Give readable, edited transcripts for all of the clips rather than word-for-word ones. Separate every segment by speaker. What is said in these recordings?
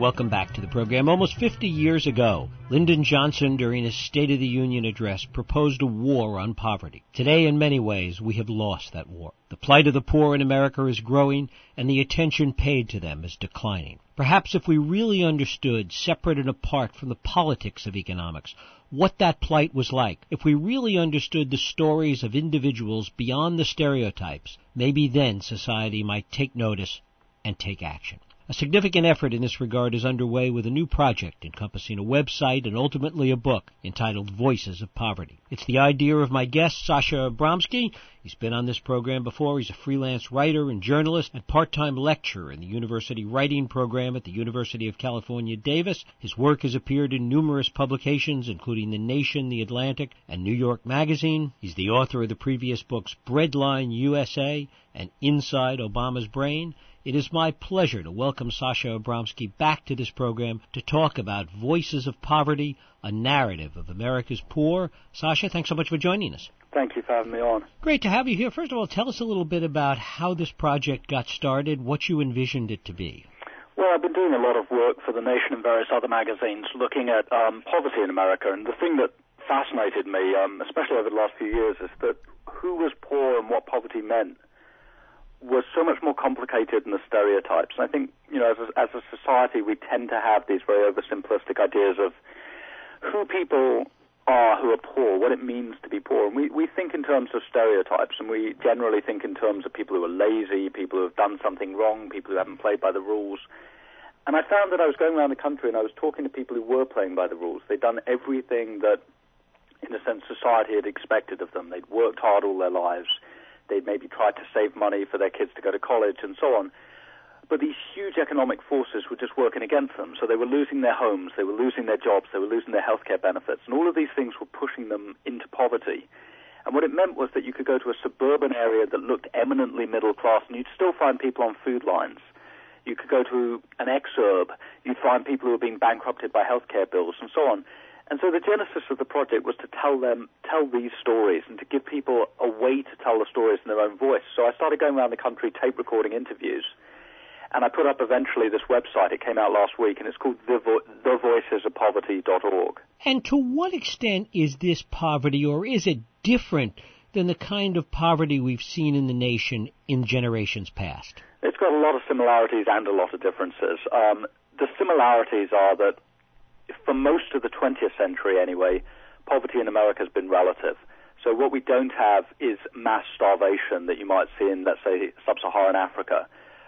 Speaker 1: Welcome back to the program. Almost 50 years ago, Lyndon Johnson, during his State of the Union address, proposed a war on poverty. Today, in many ways, we have lost that war. The plight of the poor in America is growing, and the attention paid to them is declining. Perhaps if we really understood, separate and apart from the politics of economics, what that plight was like, if we really understood the stories of individuals beyond the stereotypes, maybe then society might take notice and take action. A significant effort in this regard is underway with a new project encompassing a website and ultimately a book entitled Voices of Poverty. It's the idea of my guest, Sasha Abramsky. He's been on this program before. He's a freelance writer and journalist and part-time lecturer in the university writing program at the University of California, Davis. His work has appeared in numerous publications, including The Nation, The Atlantic, and New York Magazine. He's the author of the previous books Breadline USA and Inside Obama's Brain. It is my pleasure to welcome Sasha Abramsky back to this program to talk about Voices of Poverty, a narrative of America's poor. Sasha, thanks so much for joining us.
Speaker 2: Thank you for having me on.
Speaker 1: Great to have you here. First of all, tell us a little bit about how this project got started, what you envisioned it to be.
Speaker 2: Well, I've been doing a lot of work for The Nation and various other magazines looking at poverty in America, and the thing that fascinated me, especially over the last few years, is that who was poor and what poverty meant was so much more complicated than the stereotypes. And I think, as a society, we tend to have these very oversimplistic ideas of who people are who are poor, what it means to be poor. And we think in terms of stereotypes, and we generally think in terms of people who are lazy, people who have done something wrong, people who haven't played by the rules. And I found that I was going around the country and I was talking to people who were playing by the rules. They'd done everything that, in a sense, society had expected of them. They'd worked hard all their lives. They'd maybe tried to save money for their kids to go to college and so on. But these huge economic forces were just working against them. So they were losing their homes, they were losing their jobs, they were losing their healthcare benefits. And all of these things were pushing them into poverty. And what it meant was that you could go to a suburban area that looked eminently middle class and you'd still find people on food lines. You could go to an exurb, you'd find people who were being bankrupted by healthcare bills and so on. And so the genesis of the project was to tell these stories and to give people a way to tell the stories in their own voice. So I started going around the country tape recording interviews. And I put up eventually this website. It came out last week, and it's called thevoicesofpoverty.org.
Speaker 1: And to what extent is this poverty, or is it different than the kind of poverty we've seen in the nation in generations past?
Speaker 2: It's got a lot of similarities and a lot of differences. The similarities are that for most of the 20th century anyway, poverty in America has been relative. So what we don't have is mass starvation that you might see in, let's say, sub-Saharan Africa.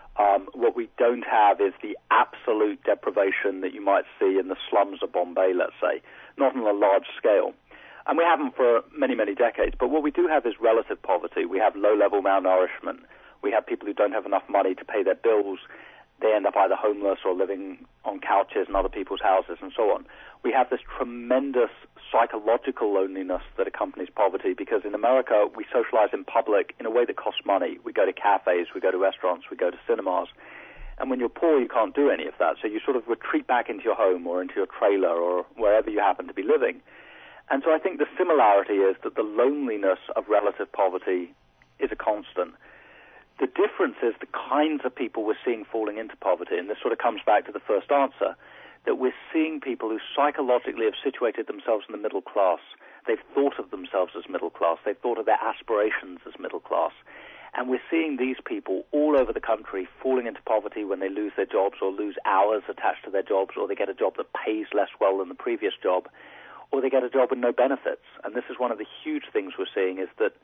Speaker 2: What we don't have is the absolute deprivation that you might see in the slums of Bombay, let's say, not on a large scale. And we haven't for many, many decades. But what we do have is relative poverty. We have low-level malnourishment. We have people who don't have enough money to pay their bills. They end up either homeless or living on couches in other people's houses and so on. We have this tremendous psychological loneliness that accompanies poverty because in America we socialize in public in a way that costs money. We go to cafes, we go to restaurants, we go to cinemas. And when you're poor, you can't do any of that. So you sort of retreat back into your home or into your trailer or wherever you happen to be living. And so I think the similarity is that the loneliness of relative poverty is a constant. The difference is the kinds of people we're seeing falling into poverty, and this sort of comes back to the first answer, that we're seeing people who psychologically have situated themselves in the middle class. They've thought of themselves as middle class. They've thought of their aspirations as middle class. And we're seeing these people all over the country falling into poverty when they lose their jobs or lose hours attached to their jobs, or they get a job that pays less well than the previous job, or they get a job with no benefits. And this is one of the huge things we're seeing is that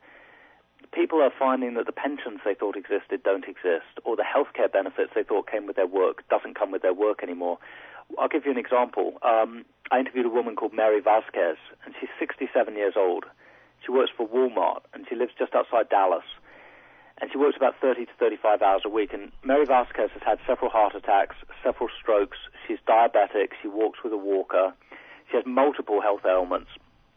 Speaker 2: people are finding that the pensions they thought existed don't exist, or the healthcare benefits they thought came with their work doesn't come with their work anymore. I'll give you an example. I interviewed a woman called Mary Vasquez, and she's 67 years old. She works for Walmart, and she lives just outside Dallas. And she works about 30 to 35 hours a week. And Mary Vasquez has had several heart attacks, several strokes. She's diabetic. She walks with a walker. She has multiple health ailments.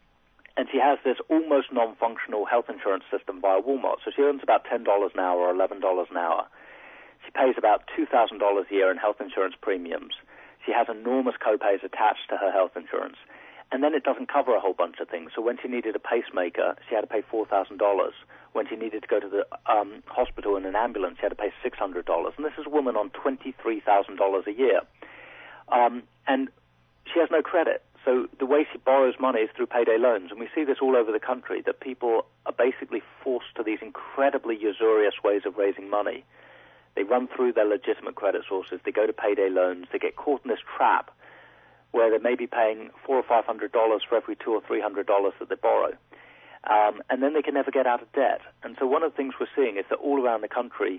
Speaker 2: And she has this almost non-functional health insurance system via Walmart. So she earns about $10 an hour or $11 an hour. She pays about $2,000 a year in health insurance premiums. She has enormous co-pays attached to her health insurance. And then it doesn't cover a whole bunch of things. So when she needed a pacemaker, she had to pay $4,000. When she needed to go to the hospital in an ambulance, she had to pay $600. And this is a woman on $23,000 a year. And she has no credit. So the way she borrows money is through payday loans. And we see this all over the country, that people are basically forced to these incredibly usurious ways of raising money. They run through their legitimate credit sources. They go to payday loans. They get caught in this trap where they may be paying $400 or $500 for every $200 or $300 that they borrow. And then they can never get out of debt. And so one of the things we're seeing is that all around the country,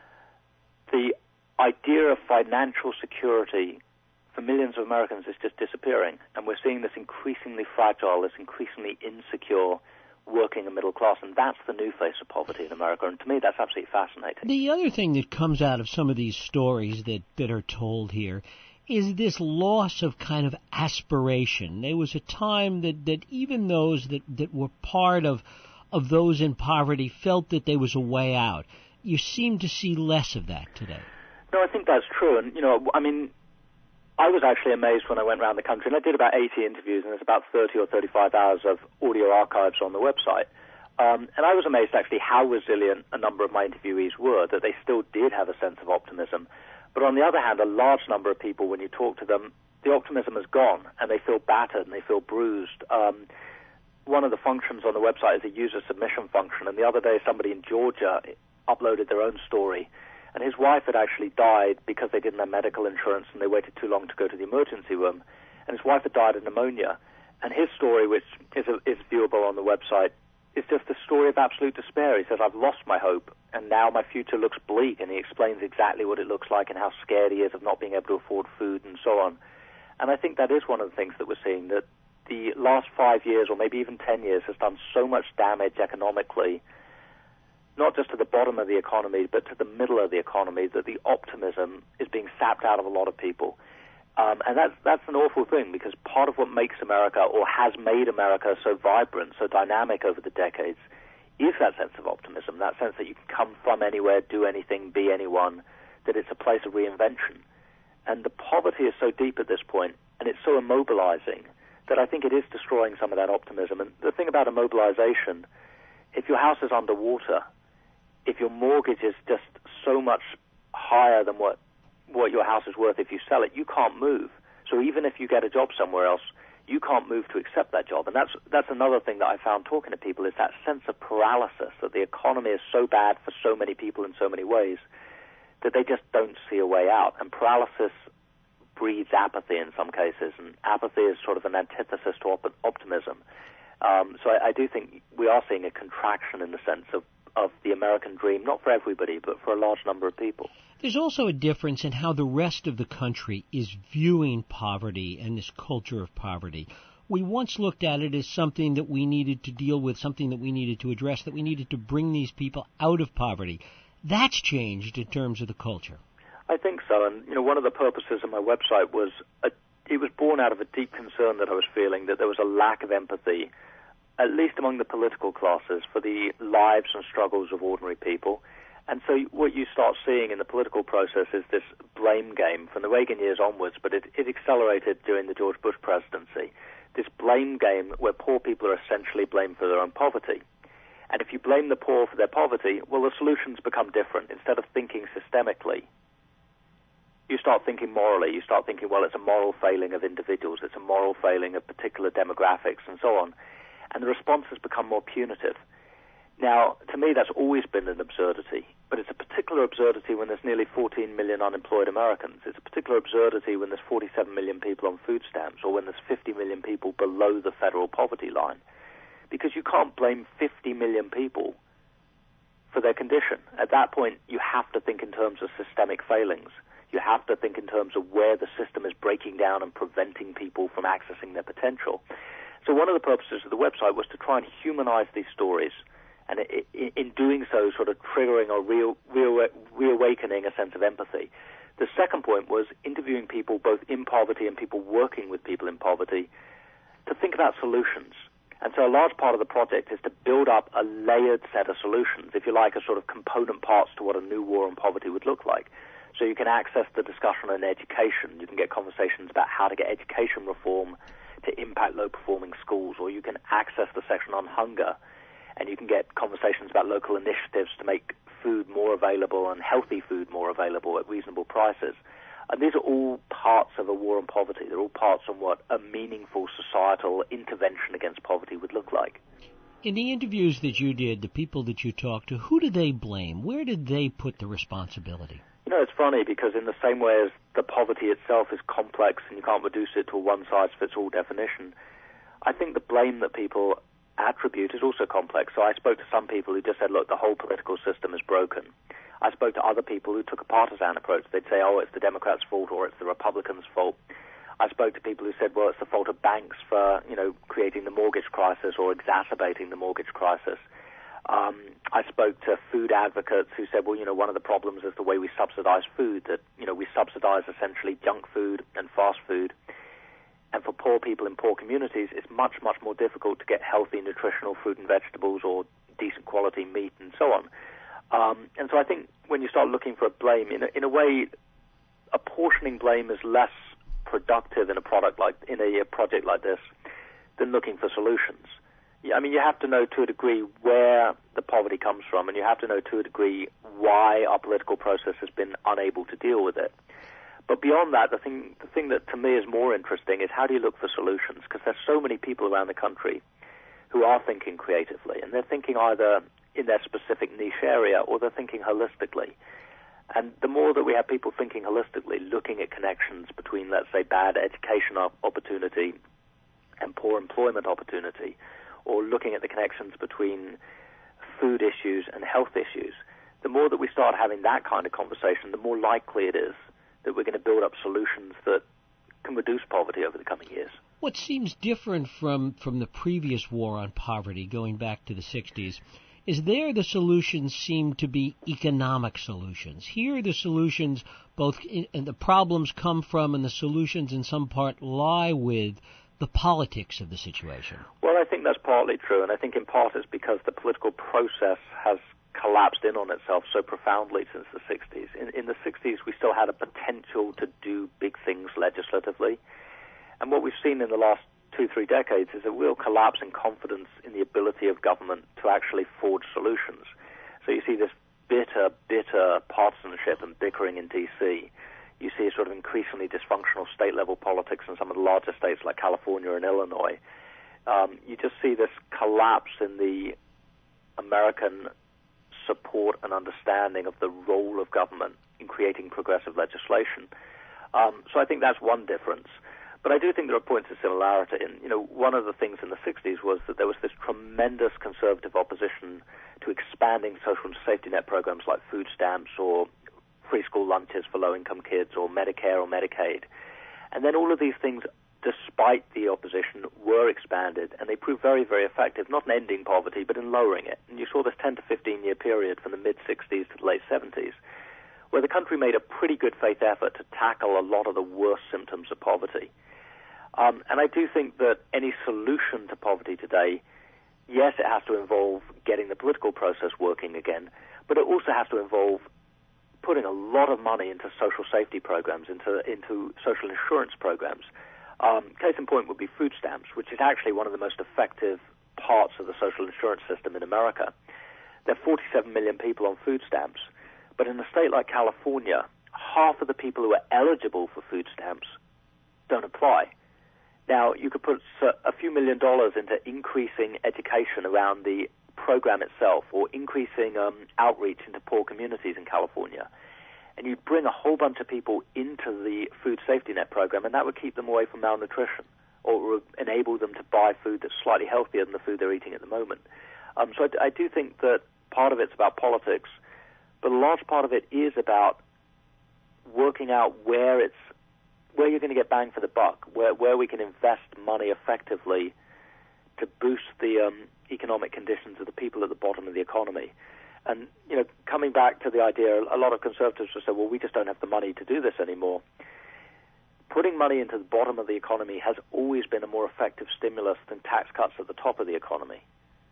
Speaker 2: the idea of financial security for millions of Americans is just disappearing. And we're seeing this increasingly fragile, this increasingly insecure working and middle class. And that's the new face of poverty in America. And to me, that's absolutely fascinating.
Speaker 1: The other thing that comes out of some of these stories that are told here is this loss of kind of aspiration. There was a time that even those that were part of those in poverty felt that there was a way out. You seem to see less of that today.
Speaker 2: No, I think that's true. And, I mean, I was actually amazed when I went around the country, and I did about 80 interviews, and there's about 30 or 35 hours of audio archives on the website. And I was amazed actually how resilient a number of my interviewees were, that they still did have a sense of optimism. But on the other hand, a large number of people, when you talk to them, the optimism has gone, and they feel battered and they feel bruised. One of the functions on the website is a user submission function, and the other day somebody in Georgia uploaded their own story, and his wife had actually died because they didn't have medical insurance and they waited too long to go to the emergency room, and his wife had died of pneumonia. And his story, which is viewable on the website, is just a story of absolute despair. He says, I've lost my hope, and now my future looks bleak, and he explains exactly what it looks like and how scared he is of not being able to afford food and so on. And I think that is one of the things that we're seeing, that the last 5 years or maybe even 10 years has done so much damage economically, not just to the bottom of the economy, but to the middle of the economy, that the optimism is being sapped out of a lot of people. And that's an awful thing, because part of what makes America, or has made America, so vibrant, so dynamic over the decades, is that sense of optimism, that sense that you can come from anywhere, do anything, be anyone, that it's a place of reinvention. And the poverty is so deep at this point, and it's so immobilizing, that I think it is destroying some of that optimism. And the thing about immobilization, if your house is underwater, if your mortgage is just so much higher than what your house is worth if you sell it, you can't move. So even if you get a job somewhere else, you can't move to accept that job. And that's another thing that I found talking to people, is that sense of paralysis, that the economy is so bad for so many people in so many ways that they just don't see a way out. And paralysis breeds apathy in some cases, and apathy is sort of an antithesis to optimism. So I do think we are seeing a contraction in the sense of the American dream, not for everybody, but for a large number of people.
Speaker 1: There's also a difference in how the rest of the country is viewing poverty and this culture of poverty. We once looked at it as something that we needed to deal with, something that we needed to address, that we needed to bring these people out of poverty. That's changed in terms of the culture.
Speaker 2: I think so. And, one of the purposes of my website was, it was born out of a deep concern that I was feeling, that there was a lack of empathy, at least among the political classes, for the lives and struggles of ordinary people. And so what you start seeing in the political process is this blame game from the Reagan years onwards, but it accelerated during the George Bush presidency, this blame game where poor people are essentially blamed for their own poverty. And if you blame the poor for their poverty, well, the solutions become different. Instead of thinking systemically, you start thinking morally. You start thinking, well, it's a moral failing of individuals, it's a moral failing of particular demographics and so on. And the responses become more punitive. Now, to me, that's always been an absurdity, but it's a particular absurdity when there's nearly 14 million unemployed Americans. It's a particular absurdity when there's 47 million people on food stamps, or when there's 50 million people below the federal poverty line, because you can't blame 50 million people for their condition. At that point, you have to think in terms of systemic failings. You have to think in terms of where the system is breaking down and preventing people from accessing their potential. So one of the purposes of the website was to try and humanize these stories, and in doing so, sort of triggering or reawakening a sense of empathy. The second point was interviewing people both in poverty and people working with people in poverty to think about solutions. And so a large part of the project is to build up a layered set of solutions, if you like, a sort of component parts to what a new war on poverty would look like. So you can access the discussion on education. You can get conversations about how to get education reform to impact low-performing schools, or you can access the section on hunger, and you can get conversations about local initiatives to make food more available and healthy food more available at reasonable prices. And these are all parts of a war on poverty. They're all parts of what a meaningful societal intervention against poverty would look like.
Speaker 1: In the interviews that you did, the people that you talked to, who did they blame? Where did they put the responsibility?
Speaker 2: You know, it's funny because in the same way as the poverty itself is complex and you can't reduce it to a one-size-fits-all definition, I think the blame that people attribute is also complex. So I spoke to some people who just said, look, the whole political system is broken. I spoke to other people who took a partisan approach. They'd say, oh, it's the Democrats' fault or it's the Republicans' fault. I spoke to people who said, well, it's the fault of banks for, creating the mortgage crisis or exacerbating the mortgage crisis. I spoke to food advocates who said, well, one of the problems is the way we subsidize food, that, we subsidize essentially junk food and fast food. And for poor people in poor communities, it's much, much more difficult to get healthy, nutritional fruit and vegetables or decent quality meat and so on. And so I think when you start looking for a blame, in a way, apportioning blame is less productive in a project like this than looking for solutions. I mean, you have to know to a degree where the poverty comes from, and you have to know to a degree why our political process has been unable to deal with it. But beyond that, the thing that to me is more interesting is how do you look for solutions? Because there's so many people around the country who are thinking creatively, and they're thinking either in their specific niche area or they're thinking holistically. And the more that we have people thinking holistically, looking at connections between, let's say, bad education opportunity and poor employment opportunity, or looking at the connections between food issues and health issues, the more that we start having that kind of conversation, the more likely it is that we're going to build up solutions that can reduce poverty over the coming years.
Speaker 1: What seems different from the previous war on poverty, going back to the 60s, is there the solutions seem to be economic solutions. Here the solutions, and the problems come from, and the solutions in some part lie with the politics of the situation.
Speaker 2: Well, I think that's partly true, and I think in part it's because the political process has collapsed in on itself so profoundly since the 60s. In the 60s, we still had a potential to do big things legislatively. And what we've seen in the last 2-3 decades is a real collapse in confidence in the ability of government to actually forge solutions. So you see this bitter partisanship and bickering in D.C. You see a sort of increasingly dysfunctional state-level politics in some of the larger states like California and Illinois. You just see this collapse in the American support and understanding of the role of government in creating progressive legislation. So I think that's one difference. But I do think there are points of similarity. And, one of the things in the 60s was that there was this tremendous conservative opposition to expanding social and safety net programs like food stamps or free school lunches for low-income kids or Medicare or Medicaid. And then all of these things, despite the opposition, were expanded, and they proved very, very effective, not in ending poverty, but in lowering it. And you saw this 10 to 15-year period from the mid-60s to the late 70s, where the country made a pretty good faith effort to tackle a lot of the worst symptoms of poverty. And I do think that any solution to poverty today, yes, it has to involve getting the political process working again, but it also has to involve putting a lot of money into social safety programs, into social insurance programs. Case in point would be food stamps, which is actually one of the most effective parts of the social insurance system in America. There are 47 million people on food stamps, but in a state like California, half of the people who are eligible for food stamps don't apply. Now, you could put a few $1 million into increasing education around the program itself or increasing outreach into poor communities in California, and you'd bring a whole bunch of people into the food safety net program, and that would keep them away from malnutrition or enable them to buy food that's slightly healthier than the food they're eating at the moment. So I do think that part of it's about politics, but a large part of it is about working out where you're going to get bang for the buck, where we can invest money effectively to boost the economic conditions of the people at the bottom of the economy. And, coming back to the idea, a lot of conservatives will say, well, we just don't have the money to do this anymore. Putting money into the bottom of the economy has always been a more effective stimulus than tax cuts at the top of the economy.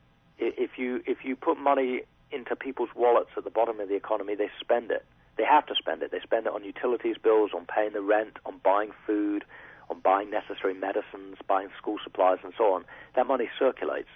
Speaker 2: If you put money into people's wallets at the bottom of the economy, they spend it. They have to spend it. They spend it on utilities bills, on paying the rent, on buying food, on buying necessary medicines, buying school supplies, and so on. That money circulates.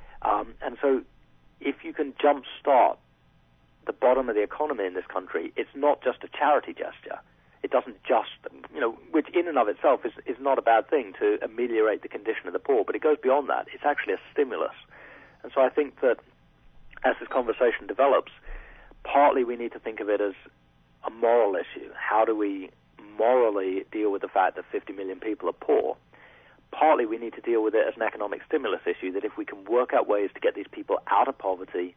Speaker 2: And so if you can jumpstart the bottom of the economy in this country, it's not just a charity gesture. It doesn't just, which in and of itself is not a bad thing to ameliorate the condition of the poor, but it goes beyond that. It's actually a stimulus. And so I think that as this conversation develops, partly we need to think of it as a moral issue. How do we morally deal with the fact that 50 million people are poor? Partly we need to deal with it as an economic stimulus issue, that if we can work out ways to get these people out of poverty,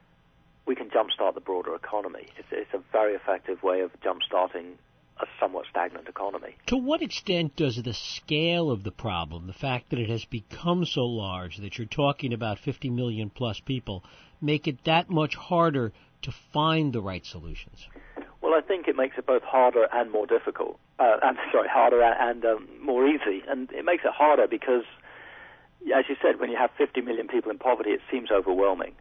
Speaker 2: we can jumpstart the broader economy. It's a very effective way of jumpstarting a somewhat stagnant economy.
Speaker 1: To what extent does the scale of the problem, the fact that it has become so large, that you're talking about 50 million plus people, make it that much harder to find the right solutions?
Speaker 2: Well, I think it makes it both harder and more difficult. Harder and more easy. And it makes it harder because, as you said, when you have 50 million people in poverty, it seems overwhelming.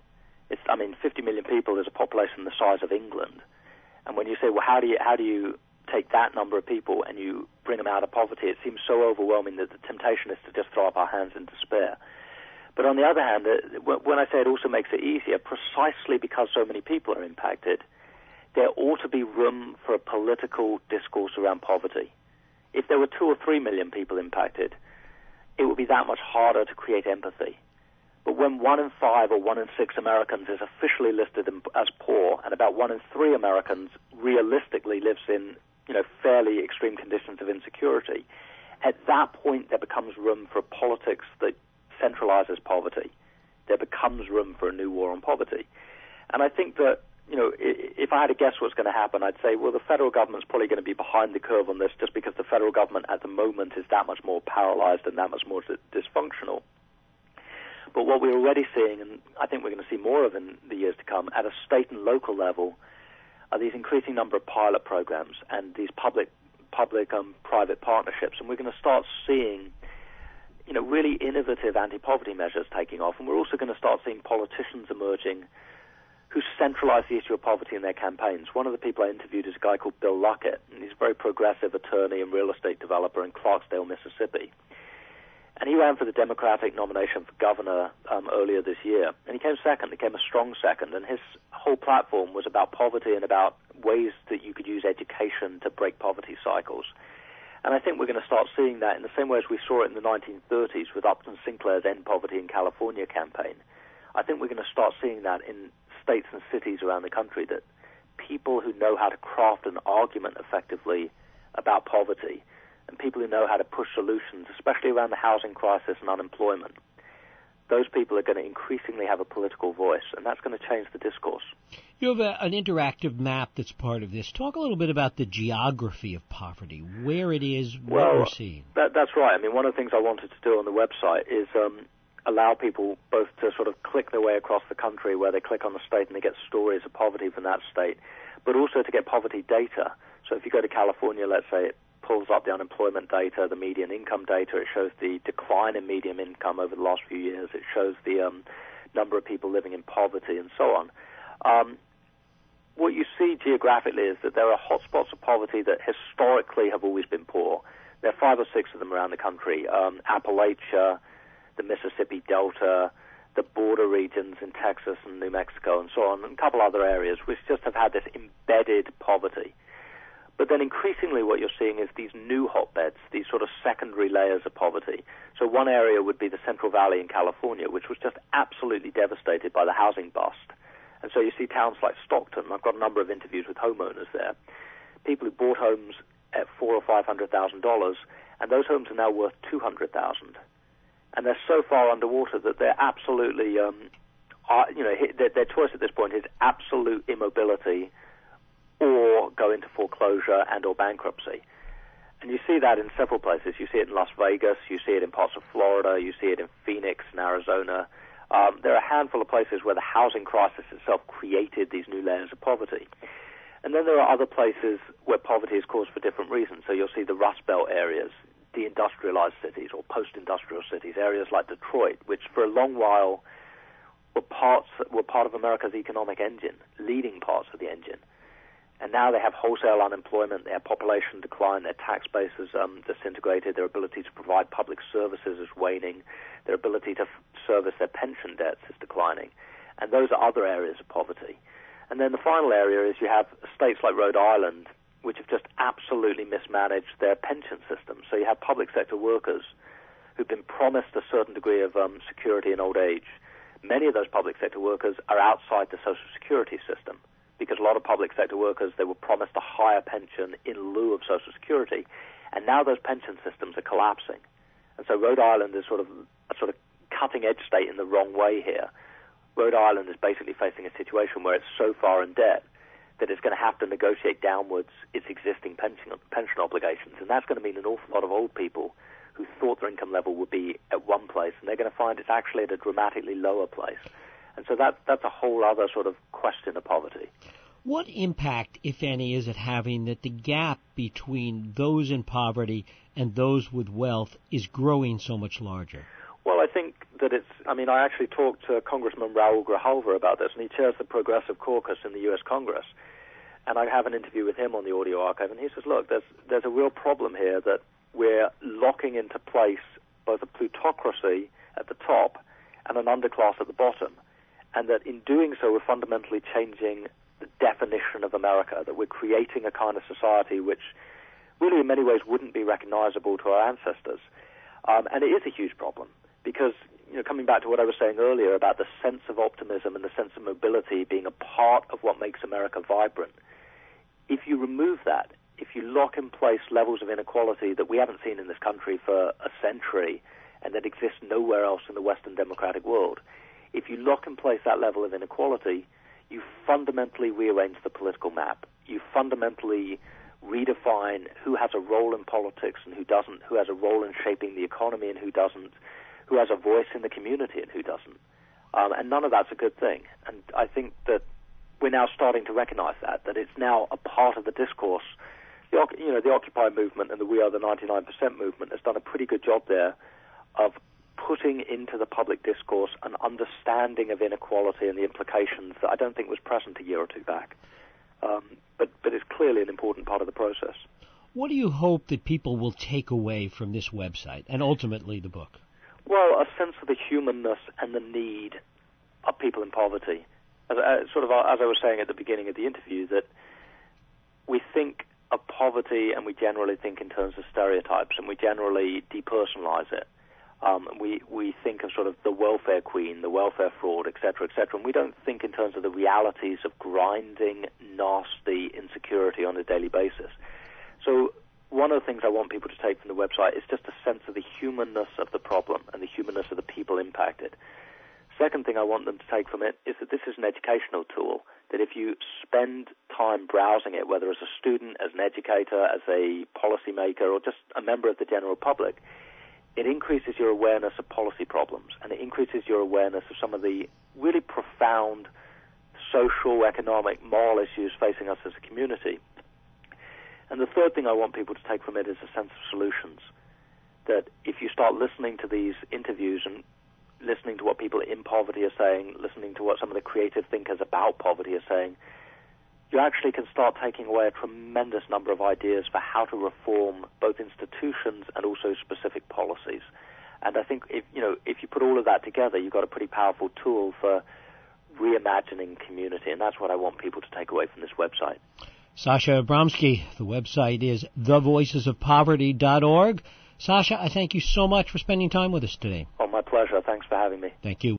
Speaker 2: 50 million people is a population the size of England. And when you say, well, how do you take that number of people and you bring them out of poverty, it seems so overwhelming that the temptation is to just throw up our hands in despair. But on the other hand, when I say it also makes it easier, precisely because so many people are impacted, there ought to be room for a political discourse around poverty. If there were 2 or 3 million people impacted, it would be that much harder to create empathy. But when 1 in 5 or 1 in 6 Americans is officially listed as poor, and about 1 in 3 Americans realistically lives in fairly extreme conditions of insecurity, at that point there becomes room for politics that centralizes poverty. There becomes room for a new war on poverty. And I think that, if I had to guess what's going to happen, I'd say, well, the federal government's probably going to be behind the curve on this just because the federal government at the moment is that much more paralyzed and that much more dysfunctional. But what we're already seeing, and I think we're going to see more of in the years to come, at a state and local level, are these increasing number of pilot programs and these public-private partnerships. And we're going to start seeing, really innovative anti-poverty measures taking off. And we're also going to start seeing politicians emerging who centralize the issue of poverty in their campaigns. One of the people I interviewed is a guy called Bill Luckett, and he's a very progressive attorney and real estate developer in Clarksdale, Mississippi. And he ran for the Democratic nomination for governor earlier this year. And he came second. He came a strong second. And his whole platform was about poverty and about ways that you could use education to break poverty cycles. And I think we're going to start seeing that in the same way as we saw it in the 1930s with Upton Sinclair's End Poverty in California campaign. I think we're going to start seeing that in states and cities around the country, that people who know how to craft an argument effectively about poverty and people who know how to push solutions, especially around the housing crisis and unemployment, those people are going to increasingly have a political voice, and that's going to change the discourse.
Speaker 1: You have an interactive map that's part of this. Talk a little bit about the geography of poverty, where it is, what we're seeing.
Speaker 2: That's right. One of the things I wanted to do on the website is allow people both to sort of click their way across the country where they click on the state and they get stories of poverty from that state, but also to get poverty data. So if you go to California, let's say, it pulls up the unemployment data, the median income data. It shows the decline in median income over the last few years. It shows the number of people living in poverty and so on. What you see geographically is that there are hotspots of poverty that historically have always been poor. There are 5 or 6 of them around the country. Appalachia, the Mississippi Delta, the border regions in Texas and New Mexico and so on, and a couple other areas which just have had this embedded poverty. But then increasingly what you're seeing is these new hotbeds, these sort of secondary layers of poverty. So one area would be the Central Valley in California, which was just absolutely devastated by the housing bust. And so you see towns like Stockton. I've got a number of interviews with homeowners there. People who bought homes at $400,000 or $500,000, and those homes are now worth $200,000. And they're so far underwater that they're absolutely, their choice at this point is absolute immobility or go into foreclosure and or bankruptcy. And you see that in several places. You see it in Las Vegas, you see it in parts of Florida, you see it in Phoenix and Arizona. There are a handful of places where the housing crisis itself created these new layers of poverty. And then there are other places where poverty is caused for different reasons. So you'll see the Rust Belt areas, deindustrialized cities or post-industrial cities, areas like Detroit, which for a long while were part of America's economic engine, leading parts of the engine. And now they have wholesale unemployment, their population decline, their tax base is disintegrated, their ability to provide public services is waning, their ability to service their pension debts is declining. And those are other areas of poverty. And then the final area is you have states like Rhode Island which have just absolutely mismanaged their pension system. So you have public sector workers who've been promised a certain degree of security in old age. Many of those public sector workers are outside the Social Security system because a lot of public sector workers, they were promised a higher pension in lieu of Social Security, and now those pension systems are collapsing. And so Rhode Island is sort of cutting-edge state in the wrong way here. Rhode Island is basically facing a situation where it's so far in debt that it's going to have to negotiate downwards its existing pension obligations, and that's going to mean an awful lot of old people who thought their income level would be at one place, and they're going to find it's actually at a dramatically lower place. And so that's a whole other sort of question of poverty.
Speaker 1: What impact, if any, is it having that the gap between those in poverty and those with wealth is growing so much larger?
Speaker 2: Well, I think that I actually talked to Congressman Raul Grijalva about this, and he chairs the Progressive Caucus in the U.S. Congress. And I have an interview with him on the audio archive, and he says, look, there's a real problem here that we're locking into place both a plutocracy at the top and an underclass at the bottom, and that in doing so we're fundamentally changing the definition of America, that we're creating a kind of society which really in many ways wouldn't be recognizable to our ancestors. And it is a huge problem because, coming back to what I was saying earlier about the sense of optimism and the sense of mobility being a part of what makes America vibrant, if you remove that, if you lock in place levels of inequality that we haven't seen in this country for a century and that exists nowhere else in the Western democratic world, if you lock in place that level of inequality, you fundamentally rearrange the political map. You fundamentally redefine who has a role in politics and who doesn't, who has a role in shaping the economy and who doesn't, who has a voice in the community and who doesn't. And none of that's a good thing. And I think that we're now starting to recognize that it's now a part of the discourse. The Occupy movement and the We Are the 99% movement has done a pretty good job there of putting into the public discourse an understanding of inequality and the implications that I don't think was present a year or two back. But it's clearly an important part of the process.
Speaker 1: What do you hope that people will take away from this website and ultimately the book?
Speaker 2: Well, a sense of the humanness and the need of people in poverty. As I was saying at the beginning of the interview, that we think of poverty and we generally think in terms of stereotypes and we generally depersonalize it. We think of sort of the welfare queen, the welfare fraud, et cetera, and we don't think in terms of the realities of grinding, nasty insecurity on a daily basis. So one of the things I want people to take from the website is just a sense of the humanness of the problem and the humanness of the people impacted. Second thing I want them to take from it is that this is an educational tool, that if you spend time browsing it, whether as a student, as an educator, as a policymaker, or just a member of the general public, it increases your awareness of policy problems, and it increases your awareness of some of the really profound social, economic, moral issues facing us as a community. And the third thing I want people to take from it is a sense of solutions, that if you start listening to these interviews and listening to what people in poverty are saying, listening to what some of the creative thinkers about poverty are saying, you actually can start taking away a tremendous number of ideas for how to reform both institutions and also specific policies. And I think if you put all of that together, you've got a pretty powerful tool for reimagining community, and that's what I want people to take away from this website.
Speaker 1: Sasha Abramsky, the website is thevoicesofpoverty.org. Sasha, I thank you so much for spending time with us today.
Speaker 2: Oh, my pleasure. Thanks for having me.
Speaker 1: Thank you.